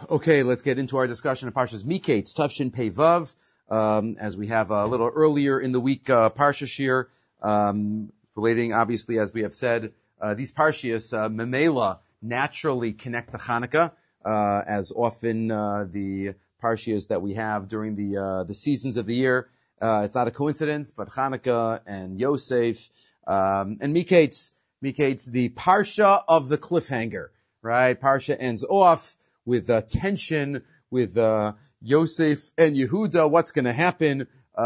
Okay, let's get into our discussion of Parshas Miketz, Tavshin Pei Vav, as we have a little earlier in the week, Parsha Shir, relating, obviously, as we have said, these Parshias, Memela, naturally connect to Hanukkah, as often, the Parshias that we have during the seasons of the year. It's not a coincidence, but Hanukkah and Yosef, and Miketz, the Parsha of the cliffhanger, right? Parsha ends off with tension, with Yosef and Yehuda. What's going to happen?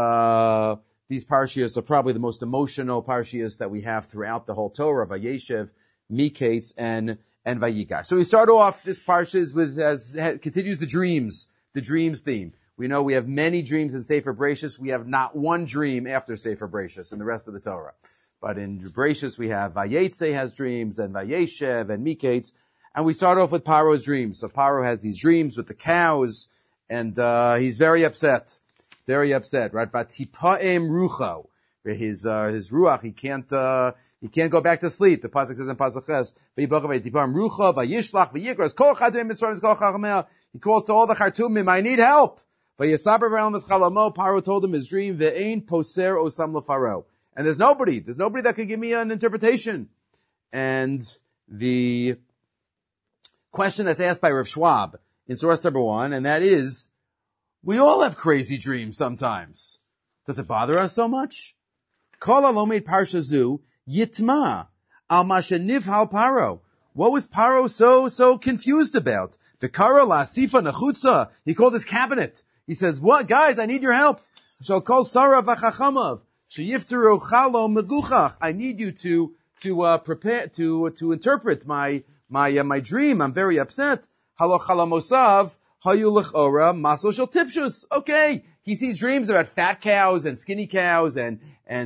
These parshias are probably the most emotional parshias that we have throughout the whole Torah, Vayeshev, Miketz, and Vayigash. So we start off this parshias with, continues the dreams theme. We know we have many dreams in Sefer Bereshis. We have not one dream after Sefer Bereshis in the rest of the Torah. But in Bereshis we have Vayetze has dreams, and Vayeshev, and Miketz. And we start off with Paro's dreams. So Paro has these dreams with the cows, and he's very upset, right? Vatipaem rucho, his ruach, he can't go back to sleep. The pasuk says in pasuk Ches, Vatipaem rucho, vayishlach, vayikras, kol chadrim mitzrayim, kol chachamel. He calls to all the Chartumim, I need help. Vayesaber v'elam eschalamo. Paro told him his dream. Ve'ein poser osam lefaro. And there's nobody that could give me an interpretation. And the question that's asked by Rav Schwab in source number 1, and that is, we all have crazy dreams sometimes. Does it bother us so much? Kol alomed parsha zu yitma al masha nivhal Paro. What was Paro so confused about? V'kara la'asifa nachutza. He called his cabinet. He says, "What, guys? I need your help. Shall call Sarah v'chachamav sheyifteru chalo meguchach. I need you to prepare to interpret my dream. I'm very upset. Halo chalamosav hayu lechora maso shel tipshus." Okay, he sees dreams about fat cows and skinny cows and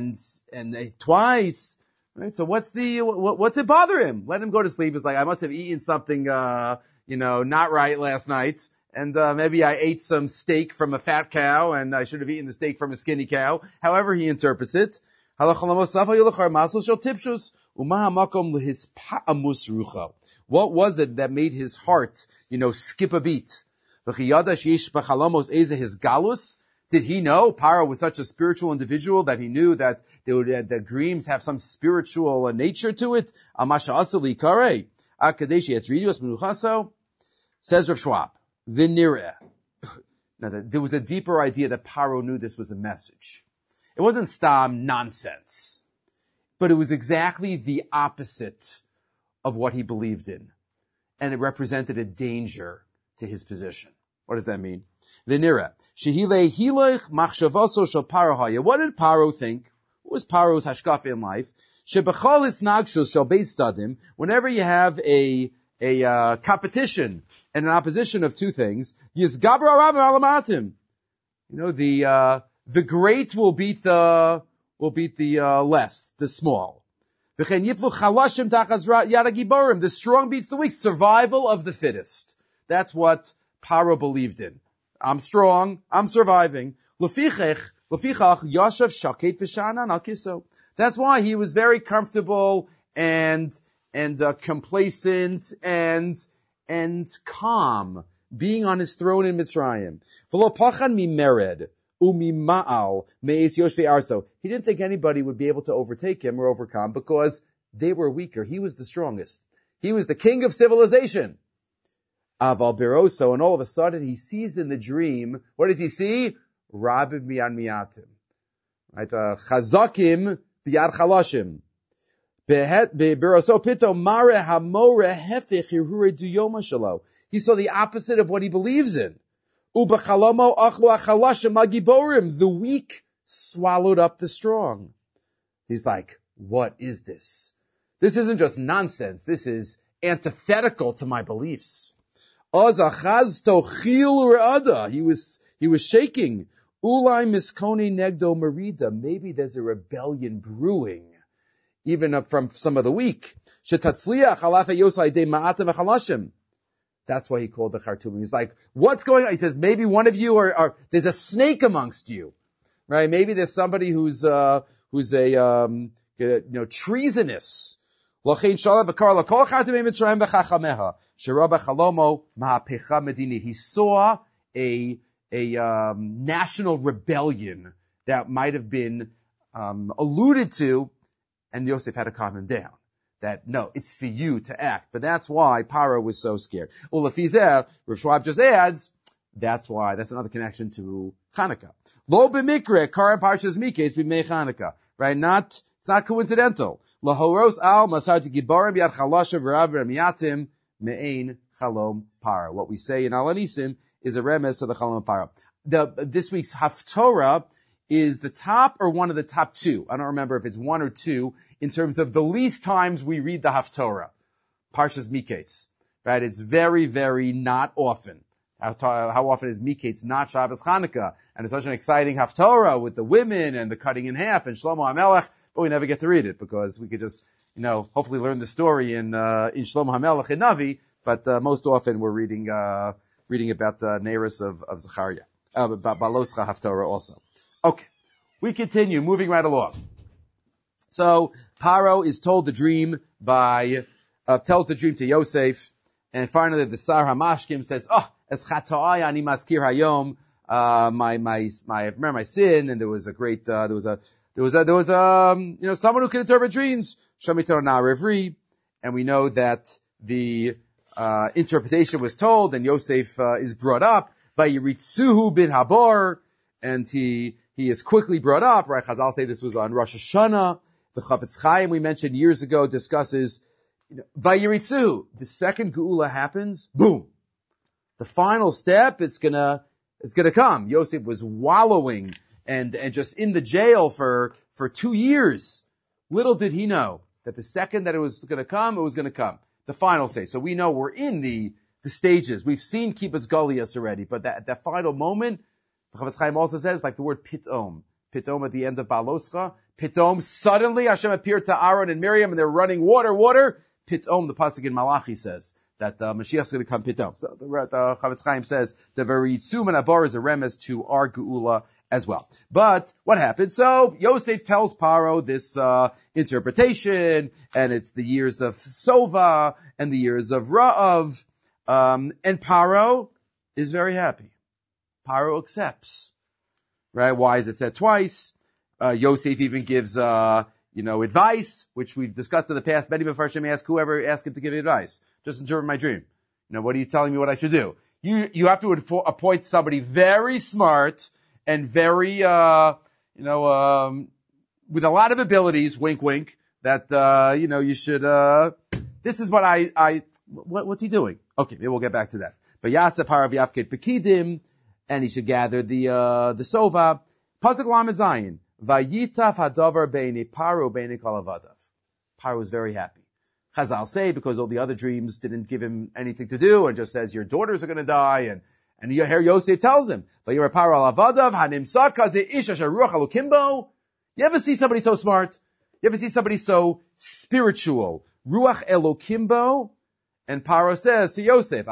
twice. Right? So what's it bother him? Let him go to sleep. It's like, I must have eaten something, not right last night. And, maybe I ate some steak from a fat cow and I should have eaten the steak from a skinny cow. However he interprets it. What was it that made his heart, skip a beat? Did he know Paro was such a spiritual individual that he knew that the dreams have some spiritual nature to it? Says Rav Schwab, Vinireh. Now, there was a deeper idea that Paro knew this was a message. It wasn't stam nonsense, but it was exactly the opposite of what he believed in. And it represented a danger to his position. What does that mean? Vinireh. Shehile hilech machshavoso shel Paro haya. What did Paro think? What was Paro's hashkafa in life? Shebechol isnagshus shel beis stadim. Whenever you have a competition and an opposition of two things, yizgabra rabim alamatim. The great will beat the less, the small. The strong beats the weak. Survival of the fittest. That's what Paro believed in. I'm strong. I'm surviving. Lefichach yashav shaket v'shanan al kiso. That's why he was very comfortable and complacent and calm, being on his throne in Mitzrayim. V'lo pachan mimered umima'al me'es yoshvei arso. He didn't think anybody would be able to overtake him or overcome because they were weaker. He was the strongest. He was the king of civilization. Aval biroso, and all of a sudden he sees in the dream, what does he see? Rabib miyan miyatim. Right? Chazakim b'yad chalashim. He saw the opposite of what he believes in. The weak swallowed up the strong. He's like, what is this? This isn't just nonsense. This is antithetical to my beliefs. He was shaking. Maybe there's a rebellion brewing, even from some of the weak. That's why he called the Chartumim. He's like, what's going on? He says, maybe one of you there's a snake amongst you, right? Maybe there's somebody who's treasonous, He saw a national rebellion that might have been alluded to, and Yosef had to calm him down. That, no, it's for you to act. But that's why Paro was so scared. Ulafizeh, Rav Schwab just adds, that's why, that's another connection to Hanukkah. Lo b'mikre, karam parshas mikes b'mei Hanukkah. Right? It's not coincidental. Lahoros al masarti gibarim yad chalashav v'rav miyatim me'ein chalom Paro. What we say in Al Anisim is a remes to the chalom Paro. This week's Haftorah is the top or one of the top two. I don't remember if it's one or two in terms of the least times we read the Haftorah. Parshas Miketz. Right? It's very, very not often. How often is Miketz not Shabbos Chanukah? And it's such an exciting Haftorah with the women and the cutting in half and Shlomo HaMelech, but we never get to read it because we could just, hopefully learn the story in Shlomo HaMelech and Navi, but most often we're reading about the Neiros of Zechariah, about Baloscha Haftorah also. Okay, we continue, moving right along. So, Paro is told the dream tells the dream to Yosef, and finally the Sar HaMashkim says, es chatoai ani maskir hayom, I remember my sin, and there was a great, someone who can interpret dreams, Shamitor Na'arivri, and we know that the, interpretation was told, and Yosef, is brought up by Yiritzuhu bin Habor, and he is quickly brought up, right? Chazal say this was on Rosh Hashanah. The Chafetz Chaim we mentioned years ago discusses, Vayiritzu. The second Geula happens, boom. The final step, it's gonna come. Yosef was wallowing and just in the jail for 2 years. Little did he know that the second that it was gonna come, it was gonna come. The final stage. So we know we're in the stages. We've seen Kibbutz Goliath already, but that final moment, the Chafetz Chaim also says, like the word pitom. Pitom at the end of Baloscha. Pitom, suddenly Hashem appeared to Aaron and Miriam and they're running water. Pitom, the pasuk in Malachi says that Mashiach's going to come pitom. So the Chafetz Chaim says the very Yitzum and Abar is a remes to our Geula as well. But what happened? So Yosef tells Paro this interpretation, and it's the years of Sova and the years of Ra'av, and Paro is very happy. Paro accepts. Right? Why is it said twice? Yosef even gives, advice, which we've discussed in the past. Many Mefarshim ask whoever asked him to give advice. Just interpret my dream. What are you telling me what I should do? You have to appoint somebody very smart and very, with a lot of abilities, wink, wink, that, you should, this is what what's he doing? Okay, maybe we'll get back to that. But Yaseh Parav Yafket Pekidim, and he should gather the Sova. Pasuk Lamed Zayin. Vayitaf hadavar beini Paro beini kalavadav. Paro was very happy. Chazal say because all the other dreams didn't give him anything to do and just says your daughters are going to die, and you hear Yosef tells him, Vayira Paro alavadav hanimsa kaze ish asher ruach elokimbo. You ever see somebody so smart? You ever see somebody so spiritual? Ruach elokimbo. And Paro says to Yosef,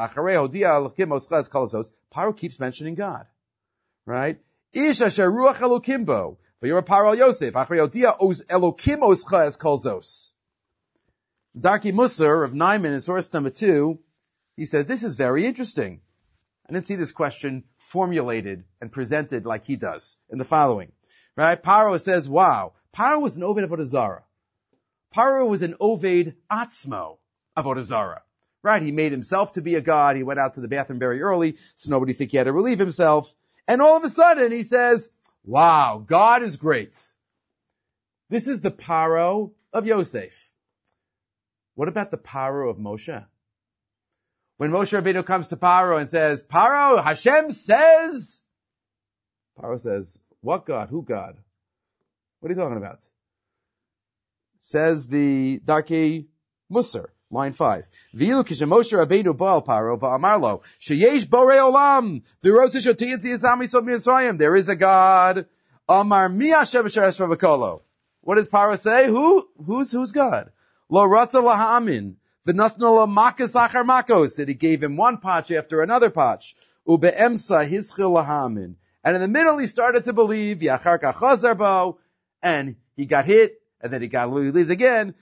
Paro keeps mentioning God. Right? Ish asher ruach elokimbo. Vayira Paro Yosef, acharei os elokim oscha es kolzos. Darki Musar of Naiman in source number 2, he says, this is very interesting. I didn't see this question formulated and presented like he does in the following. Right? Paro says, wow, Paro was an Oved Avodah Zarah. Paro was an Oved Atzmo Avodah Zarah. Right? He made himself to be a god. He went out to the bathroom very early, so nobody think he had to relieve himself. And all of a sudden he says, wow, God is great. This is the Paro of Yosef. What about the Paro of Moshe? When Moshe Rabbeinu comes to Paro and says, Paro, Hashem says, Paro says, what God? Who God? What are you talking about? Says the Darkei Musar, line 5. V'ilu kishem Moshe Rabbeinu ba'al Paro va'amar lo, sheyesh borei olam, v'rotze shotiyat ziyazam yisod mi'Yisrayim. There is a God. Amar mi Hashem v'sheresh v'v'kolo. What does Paro say? Who's God? Lo ratza laha'amin. V'nasno la'makas achar makos. And he gave him one patch after another patch. Ube'emsa hischil laha'amin. And in the middle he started to believe, Yachar kachazar bo, and he got hit, and then he leaves again.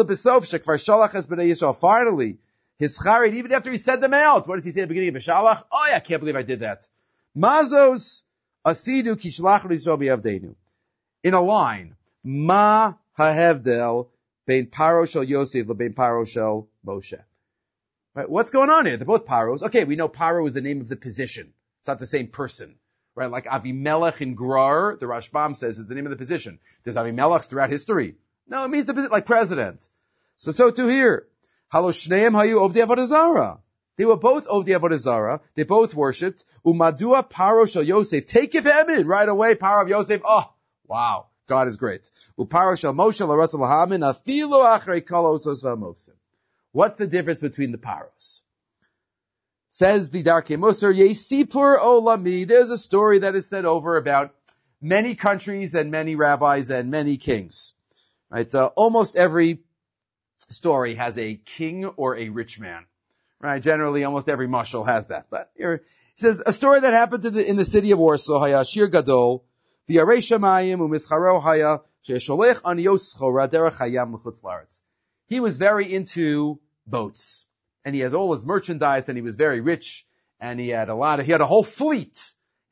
Finally, his charid, even after he sent them out, what does he say at the beginning of Beshalach? Oh yeah, I can't believe I did that. Mazos asidu kishlach Yisrael b'yavdeinu. In a line, ma hahevdel bein paro shel Yosef lebein paro shel Moshe. Right? What's going on here? They're both paros. Okay, we know paro is the name of the position. It's not the same person. Right? Like Avimelech in Gerar, the Rashbam says is the name of the position. There's Avimelechs throughout history. No, it means the position, like president. So too here. Halo shneim hayu ovdei avodah zara. They were both ovdei avodah zara. They both worshipped. Umadua paro shel Yosef. Take it emin right away. Paro of Yosef. Oh, wow. God is great. Uparo shel Moshe l'ratz lahamin afilu achrei kol osos v'amoksim. What's the difference between the paros? Says the Darkei Musar, Yesipur Olami. There's a story that is said over about many countries and many rabbis and many kings. Right? Almost every story has a king or a rich man. Right? Generally, almost every mashal has that. But here, he says, a story that happened in the city of Warsaw, Haya Shir Gadol, the Arei Shamayim u'mischaro Haya, she'sholech aniyos schora derech hayam l'chutz la'aretz. He was very into boats. And he has all his merchandise, and he was very rich, and he had a whole fleet.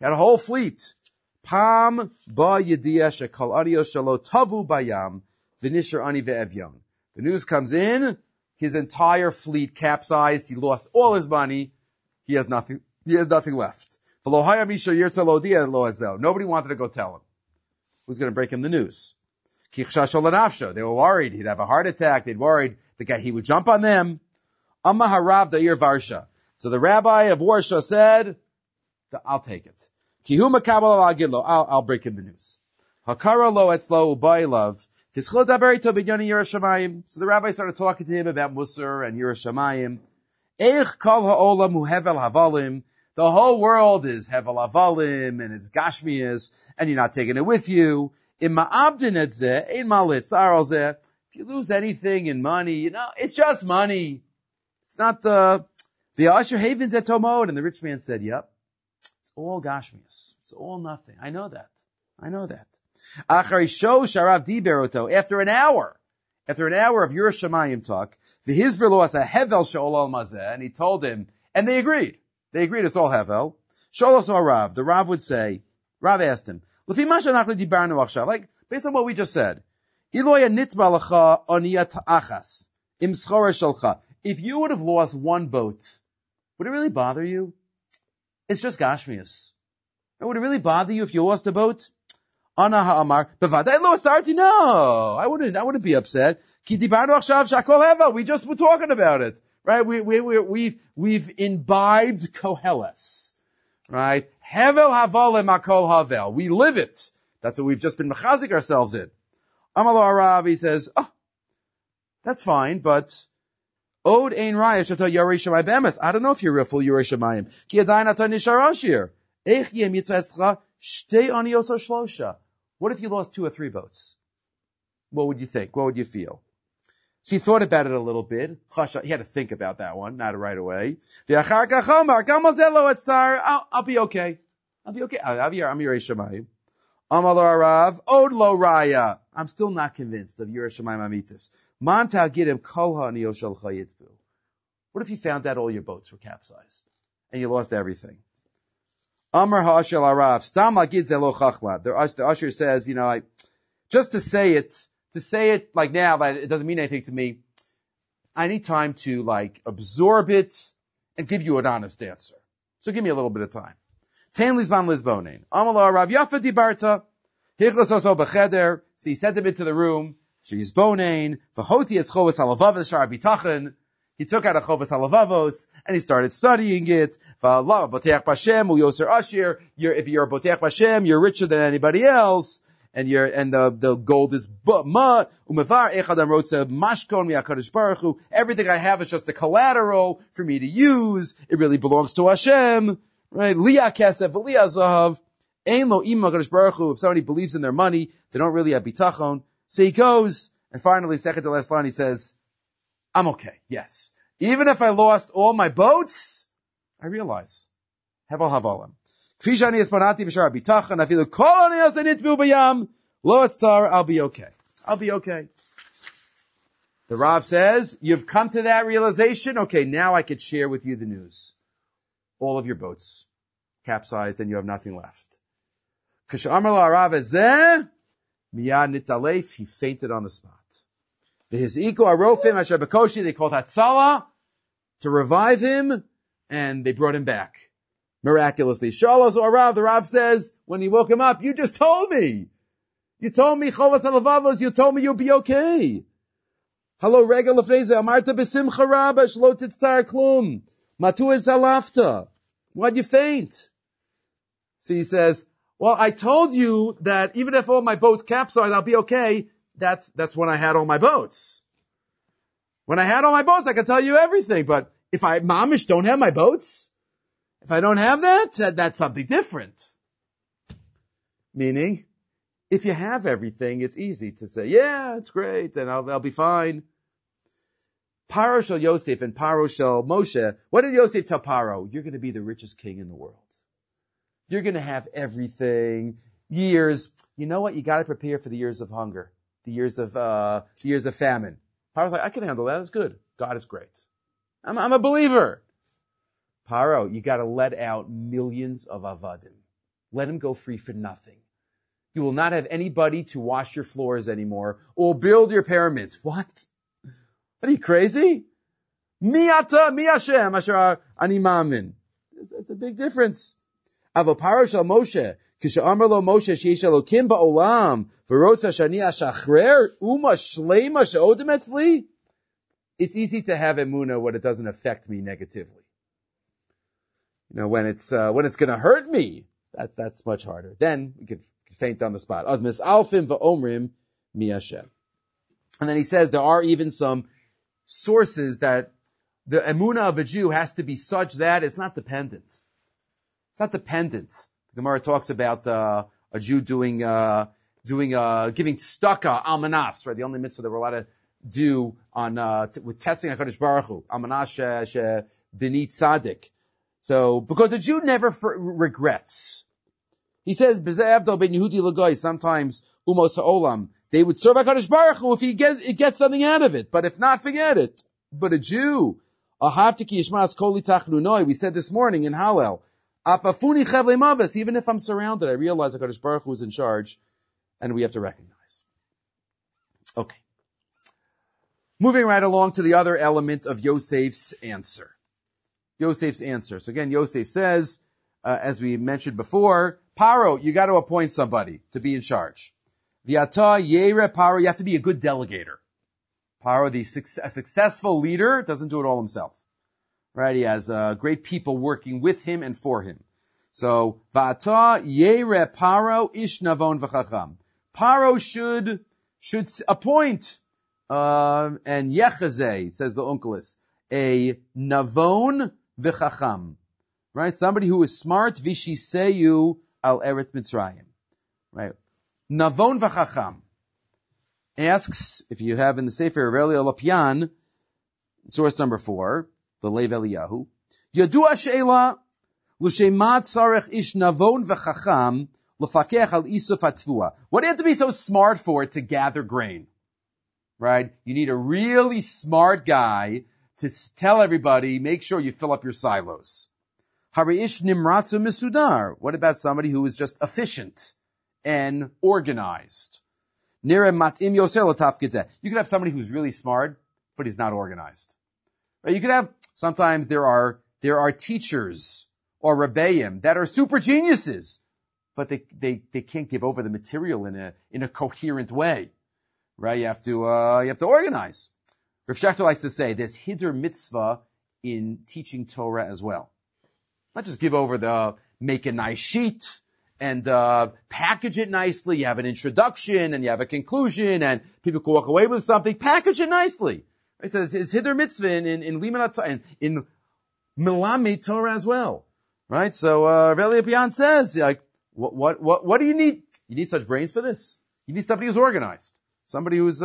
Pam ba yediyah shekal aniyos shelo tavu bayam v'nishar ani ve'evyon. The news comes in, his entire fleet capsized, he lost all his money, he has nothing left. Nobody wanted to go tell him. Who's going to break him the news? They were worried he'd have a heart attack, they'd worried he would jump on them. Amma harav da'ir Varsha. So the rabbi of Warsaw said, I'll take it. Kihu makabel al-agilo. I'll break him the news. Hakara lo etzlo u'ba'ilav. Tischil daberito b'yani Yerushalayim. So the rabbi started talking to him about Musar and Yerushalayim. Eich kol ha'olam hu hevel havalim. The whole world is hevel havalim and it's gashmias and you're not taking it with you. Imma abdin et zeh, ein malit tzar zeh. If you lose anything in money, it's just money. It's not the Asher Havens at Tomod. And the rich man said, yep, it's all Gashmias. It's all nothing. I know that. After an hour of Yerushalayim talk, the Hizber lo asa hevel she'olal mazeh, and he told him, and they agreed. It's all hevel. Sholos Rav. The Rav would say, Rav asked him, like, based on what we just said, Iloya nitba lecha oniyat achas, im schora shalcha. If you would have lost one boat, would it really bother you? It's just Gashmias. Would it really bother you if you lost a boat? Ana ha'amar, bevadai lo asarti. No, I wouldn't be upset. Ki dibarnu achshav shakol hevel. We just were talking about it, right? We've imbibed Koheles, right? Hevel havolem akol havel. We live it. That's what we've just been mechazik ourselves in. Amalo Arav, he says, that's fine, but Od ein raya shato yarei shamay bemes. I don't know if you're a full yarei shamayim. Ki adayin ata nishar ashir. Eich yem yitzvescha shtei aniyos shlosha. What if you lost 2 or 3 boats? What would you think? What would you feel? So he thought about it a little bit. He had to think about that one, not right away. I'll be okay. I'm yarei shamayim. Amal Arav Od lo raya. I'm still not convinced of yarei shamayim amitis. What if you found out all your boats were capsized and you lost everything? Amar ha'ashel arav stam agid zelo chachma. The usher says, just to say it like now, that it doesn't mean anything to me. I need time to absorb it and give you an honest answer. So give me a little bit of time. Ten lizban lizbonein. Amar arav yafa dibarta hichlos oso b'cheder. So he sent him into the room. She's bonain, v'hoti es chovas halavavos shar bitachon. He took out a chovas halavavos and he started studying it. V'alav boteach b'Hashem u'yoser ashir. If you're a boteach b'Hashem, you're richer than anybody else, and the gold is mud. Umevar echadam rotze mashkon mi'akadosh baruch hu. Everything I have is just a collateral for me to use. It really belongs to Hashem, right? Liya kesef v'liya zahav. Ein lo im hakadosh baruch hu. If somebody believes in their money, they don't really have bitachon. So he goes, and finally, second to last line, he says, I'm okay, yes. Even if I lost all my boats, I realize, hevel havalim. Kfi shani espanati b'shar bitachon, afilu kol ani asanit v'u b'yam, lo etztar, I'll be okay. I'll be okay. The Rav says, you've come to that realization? Okay, now I could share with you the news. All of your boats capsized and you have nothing left. K'she'amar lo harav hazeh, miyad nitalef, he fainted on the spot. V'hiz'iku harofim asher b'koshi, they called Hatzalah to revive him, and they brought him back. Miraculously. Shalosh harav, the Rav says, when he woke him up, you just told me. You told me, chovas halavavos, you told me you'll be okay. Hello, regel lefnei zeh, amarta b'simcha rabba, shlo titztar klum. Matu et zalafta. Why'd you faint? So he says, well, I told you that even if all my boats capsize, I'll be okay. That's when I had all my boats. When I had all my boats, I could tell you everything. But if I, mamish, don't have my boats, if I don't have that, that's something different. Meaning, if you have everything, it's easy to say, yeah, it's great, and I'll be fine. Paro shel Yosef and Paro shel Moshe. What did Yosef tell Paro? You're going to be the richest king in the world. You're going to have everything. Years. You know what? You got to prepare for the years of hunger, the years of famine. Paro's like, I can handle that. It's good. God is great. I'm a believer. Paro, you got to let out millions of avadim. Let him go free for nothing. You will not have anybody to wash your floors anymore or build your pyramids. What? Are you crazy? Mi ata, mi Hashem, asher ani ma'amin. That's a big difference. Avo Paro shel Moshe, kishe'amar lo Moshe sheyesh Elokim ba'olam, v'rotza shani ashachrer, uma shleima she'odem etzli. It's easy to have emunah when it doesn't affect me negatively. You know, when it's gonna hurt me, that's much harder. Then we could faint on the spot. Az mis'alfim va'omrim mi Hashem. And then he says there are even some sources that the emunah of a Jew has to be such that it's not dependent. It's not dependent. The Gemara talks about a Jew giving tzedakah almanas, right? The only mitzvah that we're allowed to do on with testing HaKadosh Baruch Hu, almanas she b'ni tzadik. So because the Jew never regrets. He says b'zeh avdol ben Yehudi l'goy. Sometimes umos ha'olam, they would serve HaKadosh Baruch Hu if he gets something out of it. But if not, forget it. But a Jew, ahavti yishmas koli tachnunoi, we said this morning in Hallel, afafuni chavle mavis, even if I'm surrounded, I realize HaKadosh Baruch Hu is in charge, and we have to recognize. Okay. Moving right along to the other element of Yosef's answer. Yosef's answer. So again, Yosef says, as we mentioned before, Paro, you got to appoint somebody to be in charge. V'ata yere Paro, you have to be a good delegator. Paro, a successful leader, doesn't do it all himself. Right? He has great people working with him and for him. So, v'ata yere Paro ish navon v'chacham. Paro should appoint, and yechazeh, says the Onkelos, a navon v'chacham. Right? Somebody who is smart, vishiseyu al eret Mitzrayim. Right? Navon v'chacham asks, if you have in the Sefer Aurelio Lopian, source number 4, the Lev Eliyahu, Yadua she'ela l'shema tzarech ish navon v'chacham l'fakech al isuf hatvua. What do you have to be so smart for to gather grain? Right? You need a really smart guy to tell everybody, make sure you fill up your silos. Hari'ish nimratzu misudar. What about somebody who is just efficient and organized? Nire matim yoser l'tafkid. You could have somebody who's really smart, but he's not organized. Right? You could have, sometimes there are teachers or rebbeim that are super geniuses, but they can't give over the material in a coherent way. Right? You have to organize. Rav Shechter likes to say there's hidur mitzvah in teaching Torah as well. Not just give over make a nice sheet and package it nicely. You have an introduction and you have a conclusion and people can walk away with something. Package it nicely. Right? So it's hidur mitzvah in Limanat Torah and in Melamed Torah as well. Right? So Rav Eliyahu says, like, what do you need? You need such brains for this. You need somebody who's organized. Somebody who's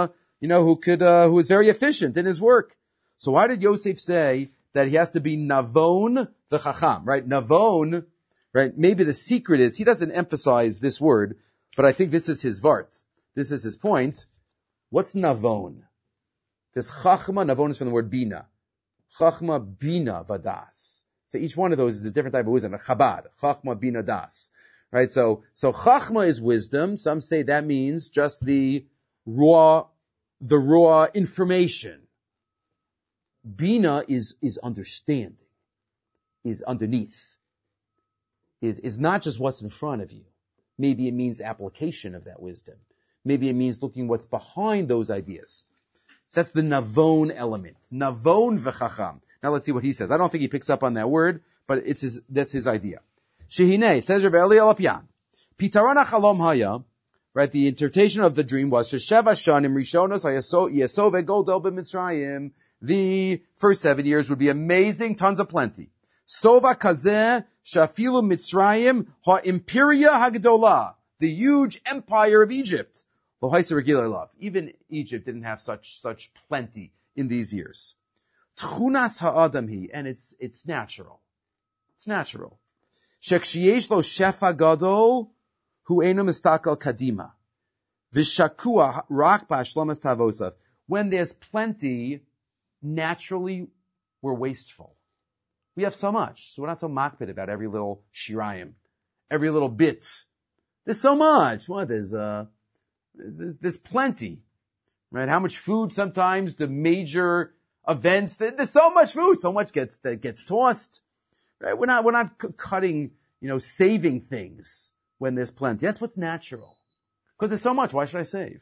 who is very efficient in his work. So why did Yosef say that he has to be navon v'chacham, right? Navon, right? Maybe the secret is, he doesn't emphasize this word, but I think this is his vart. this is his point. What's navon? This chachma, navon is from the word bina. Chachma, bina, vadas. So each one of those is a different type of wisdom. Chabad, chachma, bina, das. Right? So chachma is wisdom. Some say that means just the raw information. Bina is understanding, is underneath, is not just what's in front of you. Maybe it means application of that wisdom. Maybe it means looking what's behind those ideas. So that's the navon element. Navon v'chacham. Now let's see what he says. I don't think he picks up on that word, but that's his idea. Shehine, says Rav Eli Alapian. Pitaron hachalom haya, right, the interpretation of the dream was, Shesheva shanim rishonos yesov egodol b'Mitzrayim. The first 7 years would be amazing, tons of plenty. Sova kazeh shafilu Mitzrayim ha-imperia hagdola, the huge empire of Egypt. Even Egypt didn't have such plenty in these years. Tchunas ha'adam, and it's natural. It's natural. Shekshiesh lo shefa gadol hu enu mistakal kadima. V'shakua rak ba'ashlomas tavosav. When there's plenty, naturally we're wasteful. We have so much, so we're not so makpid about every little shirayim, every little bit. There's so much. Well, there's plenty, right? How much food sometimes, the major events, there's so much food, so much gets tossed, right? We're not cutting, saving things when there's plenty. That's what's natural. Because there's so much, why should I save?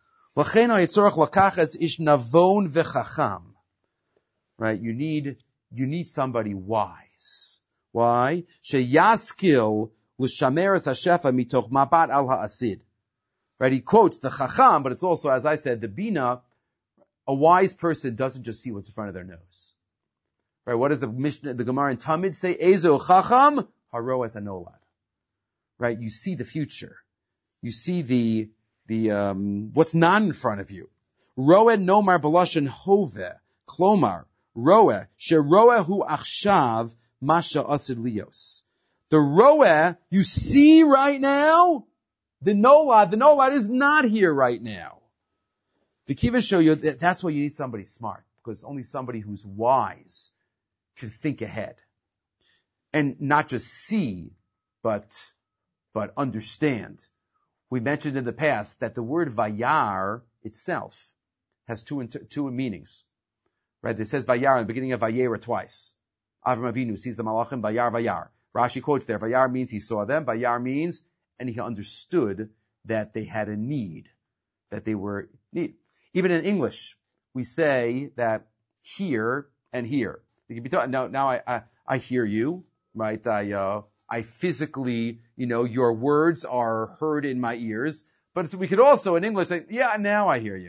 Right? You need somebody wise. Why? Sheyaskil l'shameres hashefa mitoch mabat al ha'asid. Right? He quotes the chacham, but it's also, as I said, the bina. A wise person doesn't just see what's in front of their nose. Right? What does the Mishnah, the Gemara in Tamid say? Ezo chacham haroes anolad. Right? You see the future. You see the what's not in front of you. Roe nomar b'lashon hove klomar. Roeh, sheroeh hu achshav masha asid lios. The roeh you see right now, the nolad is not here right now. The Kiva show you that's why you need somebody smart, because only somebody who's wise can think ahead. And not just see, but understand. We mentioned in the past that the word vayar itself has two meanings. Right, it says Vayar in the beginning of Vayera twice. Avram Avinu sees the Malachim, Vayar. Rashi quotes there, Vayar means he saw them, Vayar means, and he understood that they had a need, that they were need. Even in English, we say that here and here. Now I hear you, right? I physically, your words are heard in my ears, but so we could also in English say, yeah, now I hear you.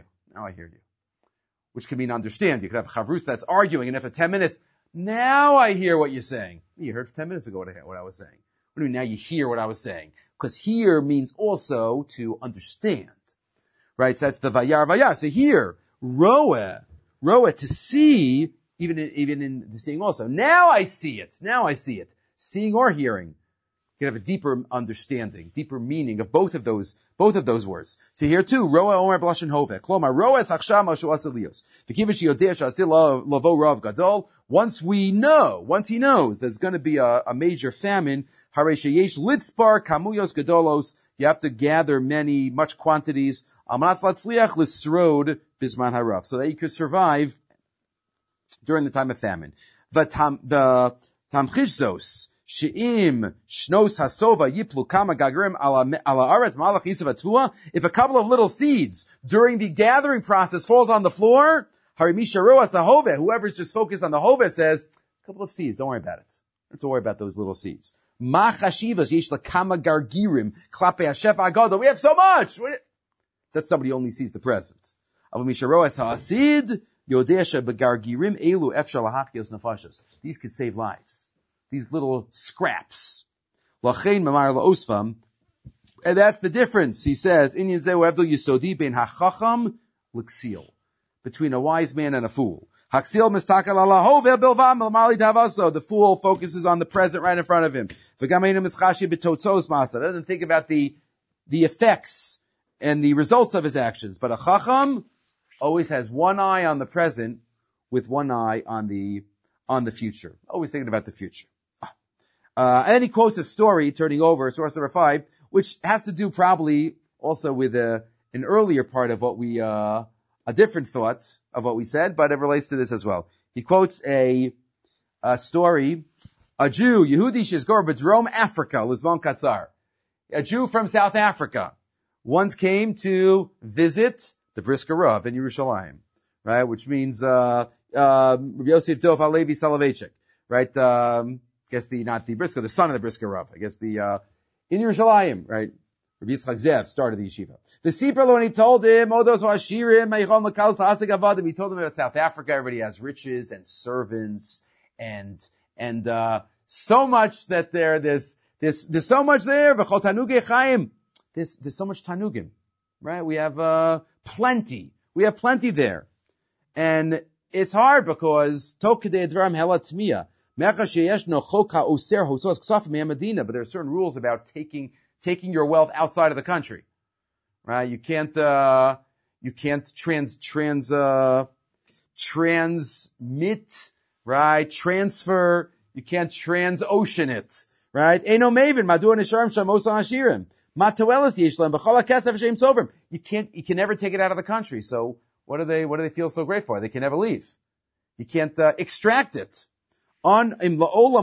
Which can mean understand. You could have chavrus that's arguing, and after 10 minutes, now I hear what you're saying. You heard 10 minutes ago what I was saying. What do you mean now you hear what I was saying? Because hear means also to understand. Right? So that's the vayar. So here, roeh, to see, even in the seeing also. Now I see it. Seeing or hearing. You can have a deeper understanding, deeper meaning of both of those words. So here too, roeh omer b'lashon hoveh. Klomar, roeh sachsham ashu asad lios. V'kivish yodeh sha'asil lavo rav gadol. Once he knows there's going to be a major famine, harei sheyesh litzpar kamuyos gadolos. You have to gather much quantities. Amanat latzliach lisrod bisman harav. So that you could survive during the time of famine. The tamchizos. She'im shnos hasova yiplu kama gagrim ala aretz malach yisav atua. If a couple of little seeds during the gathering process falls on the floor, harimisha roas hahove, whoever's just focused on the hove says, a couple of seeds, don't worry about it. Don't worry about those little seeds. Ma chashivas yesh lakama gargirim klape hashef agado. We have so much. That's somebody who only sees the present. Avamisha roas haasid yodesha begargirim elu efshal hachios nefashos. These could save lives. These little scraps. And that's the difference. He says, between a wise man and a fool. The fool focuses on the present right in front of him. Doesn't think about the effects and the results of his actions. But a chacham always has one eye on the present with one eye on the future. Always thinking about the future. And then he quotes a story, turning over, source number 5, which has to do probably also with an earlier part of what we, a different thought of what we said, but it relates to this as well. He quotes a story, a Jew, Yehudi Shizgor B'Drom Africa, Lizbon Katzar. A Jew from South Africa once came to visit the Brisker Rav in Yerushalayim, right? Which means, Rabbi Yosef Dov Halevi Soloveitchik, right? Guess not the Brisker, the son of the Brisker Rav. I guess in Yerushalayim, right? Rabbi Yitzchak Zev started the yeshiva. The Sipra, when he told him, he told him about South Africa, everybody has riches and servants and so much that there's so much there. There's so much tanugim, right? We have plenty. We have plenty there. And it's hard because tokadei dvarim hela tmiya. But there are certain rules about taking your wealth outside of the country, right? You can't transmit, right? Transfer. You can't transocean it, right? Eino maven madu nisharim shamos hashirim matoelas yeshlam b'chol hakesef shem sovrim. You can never take it out of the country. So what do they feel so great for? They can never leave. You can't extract it. You can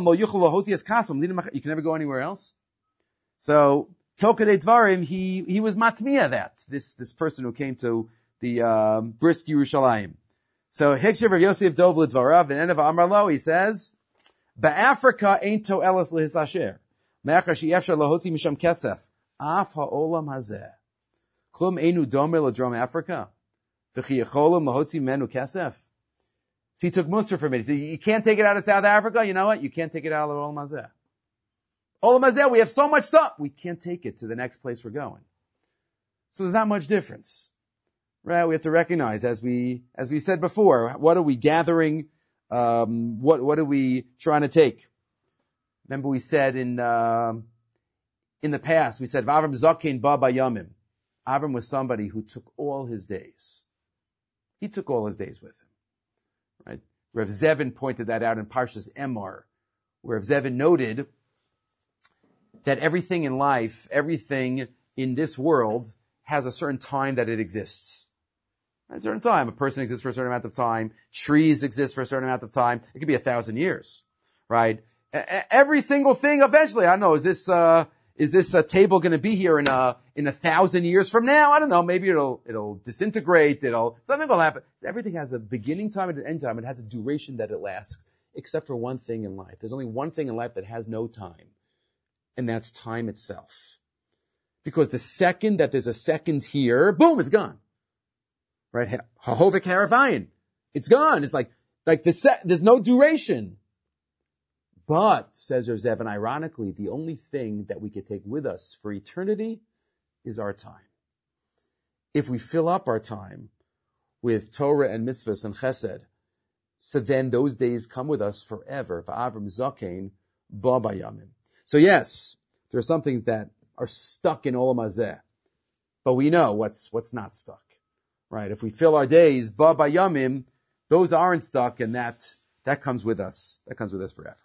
never go anywhere else. So Tokadei Dvarim, he was matmiya that this person who came to the brisk Yerushalayim. So Hikshev Rav Yosef Dov L'Dvarav and Enev Amar Lo, he says, Ba'Afrika ain't to'elas lehisasher. Me'achar she'efshar lahotzi misham kesef. Af ha'olam hazeh. Klum einu domer l'drom Africa. V'chi yecholim lahotzi menu kesef. So he took Musar from it. He said, you can't take it out of South Africa. You know what? You can't take it out of Olam Hazeh. Olam Hazeh, we have so much stuff. We can't take it to the next place we're going. So there's not much difference. Right? We have to recognize, as we said before, what are we gathering? What are we trying to take? Remember we said in the past, we said, Avram Zakein Ba Bayamim. Avram was somebody who took all his days. He took all his days with him. Right? Rav Zevin pointed that out in Parshas Emor, where Rav Zevin noted that everything in life, everything in this world has a certain time that it exists. At a certain time. A person exists for a certain amount of time. Trees exist for a certain amount of time. It could be 1,000 years. Right? Every single thing eventually, I don't know, is this table going to be here in 1,000 years from now? I don't know. Maybe it'll disintegrate. Something will happen. Everything has a beginning time and an end time. It has a duration that it lasts, except for one thing in life. There's only one thing in life that has no time, and that's time itself. Because the second that there's a second here, boom, it's gone. Right? Hahovik haravayin. It's gone. It's like there's no duration. But, says Rav Zevin, ironically, the only thing that we could take with us for eternity is our time. If we fill up our time with Torah and mitzvahs and chesed, so then those days come with us forever. V'avram zakein ba bayamim. So yes, there are some things that are stuck in Olam Hazeh, but we know what's not stuck, right? If we fill our days ba bayamim, those aren't stuck, and that comes with us. That comes with us forever.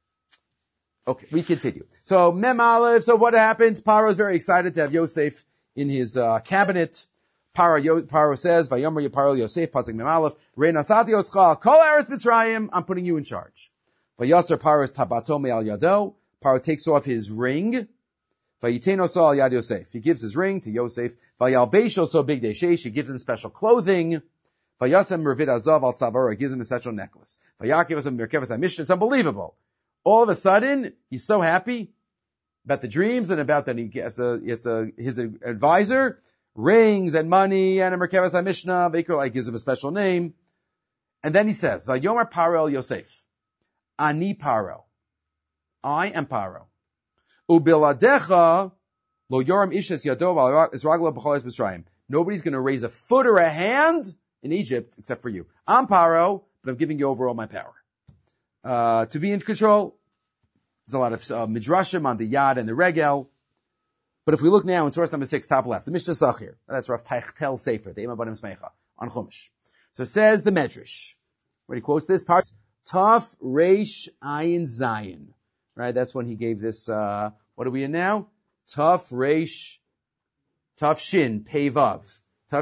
Okay, we continue. So, Mem Aleph, so what happens? Paro is very excited to have Yosef in his cabinet. Paro says, Vayomer Paro Yosef, Pasuk Mem Aleph, Rei Nasati Oscha, Kol Eretz Mitzrayim, I'm putting you in charge. Vayasser Paro is Tabato Me'al Yado, Paro takes off his ring, Vayiten Oso Al Yad Yosef, he gives his ring to Yosef, Vayal Beisho So Big Deshesh, he gives him special clothing, Vayasem Mervid Azav Al Tzavor, he gives him a special necklace. Vayakiv Asam Merkev Asam Mishnah, it's unbelievable. All of a sudden, he's so happy about the dreams and about that his advisor, rings and money and a Merkevas HaMishnah, Vayikra gives him a special name. And then he says, Vayomer Paro El Yosef, Ani Paro, I am Paro. Ubiladecha lo yoram ishes yado esragla b'choles Mitzrayim. Nobody's going to raise a foot or a hand in Egypt except for you. I'm Paro, but I'm giving you over all my power. To be in control. There's a lot of midrashim on the yad and the regel. But if we look now in source number 6, top left, the Mishnah Sachir, that's Rav Teichtel Sefer, the Ema Banim Smecha, on Chumash. So it says the Medrash, where he quotes this part, Taf Reish Ayin Zayin. Right, that's when he gave this, what are we in now? Taf Shin Pei Vav.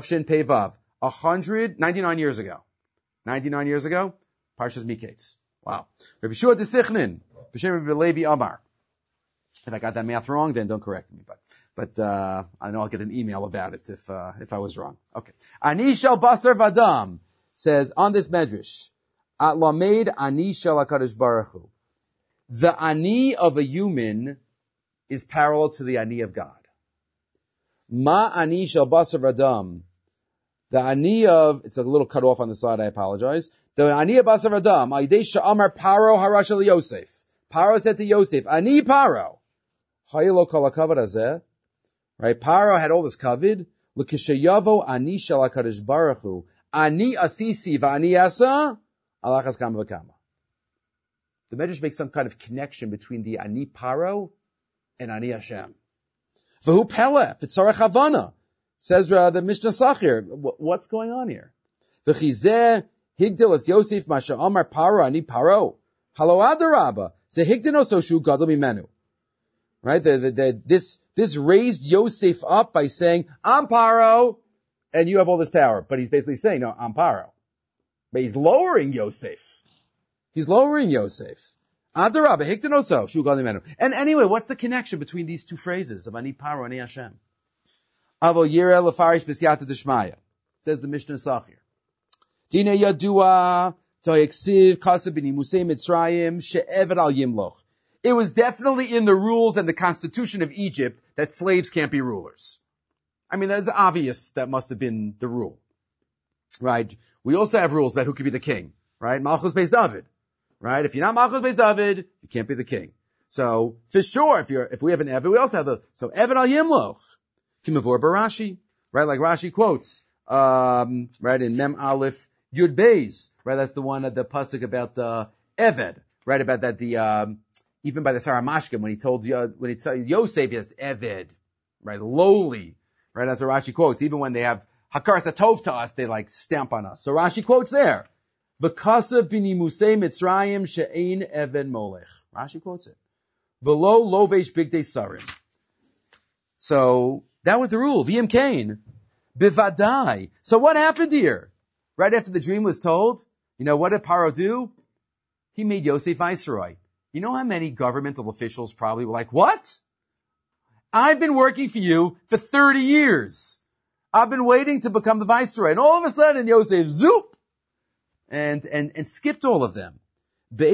99 years ago. 99 years ago, Parshas Miketz. Wow. Rabbi Shua de Sichnin, B'Shem Rabbi Levi Amar. If I got that math wrong, then don't correct me. But I know I'll get an email about it if I was wrong. Okay. Ani shel basar vadam says on this medrash, at lamed ani shel HaKadosh Baruch Hu. The ani of a human is parallel to the ani of God. Ma ani shel basar vadam. The ani of, it's a little cut off on the side, I apologize. The ani of basar vadam, Aidei sha'amar Paro harash el Yosef. Paro said to Yosef, ani Paro. Hayelo kol hakavod hazeh. Right? Paro had all this covet. L'kishayavo ani shel HaKadosh Baruch Hu. Ani asisi v'ani asa. Alachas kama v'kama. The Medrash makes some kind of connection between the ani Paro and ani Hashem. V'hu peleh v'tzarech havana. Says the Mishnah Sachir. What's going on here? V'chizeh higdil es Yosef masha amar Paro ani Paro. Halo adarabba. Ze higdino so shu gadol mimenu. Right? This raised Yosef up by saying, I'm Paro, and you have all this power. But he's basically saying, no, I'm Paro. But he's lowering Yosef. Adarabba, hiktanoso, shu gadol mimenu. And anyway, what's the connection between these two phrases of Ani Paro and Ani Hashem? Avo yireh lefarish b'siyata d'shmaya. Says the Mishnah Sachir. Dina yadua toyeksiv kasab b'nimusei Mitzrayim she'eved al yimloch. It was definitely in the rules and the constitution of Egypt that slaves can't be rulers. I mean, that's obvious that must have been the rule. Right? We also have rules about who could be the king. Right? Malchus Beis David. Right? If you're not Malchus Beis David, you can't be the king. So, for sure, if we have an Eved, we also have Eved al Yimloch. Kimavor Barashi. Right? Like Rashi quotes, right, in Mem Aleph Yud Beis. Right? That's the one, the pasuk about, Eved. Right? About that, even by the Saramashkim, when he told Yosef, yes, Eved, right, lowly, right, that's what Rashi quotes. Even when they have Hakaras Hatov to us, they like stamp on us. So Rashi quotes there, V'kasa b'nimusei Mitzrayim she'ein Eved molech. Rashi quotes it. V'lo lovesh bigdei sarim. So, that was the rule. V'yim kain. Bivadai. So what happened here? Right after the dream was told, what did Paro do? He made Yosef Viceroy. You know how many governmental officials probably were like, what? I've been working for you for 30 years. I've been waiting to become the viceroy. And all of a sudden, Yosef, zoop! And skipped all of them. There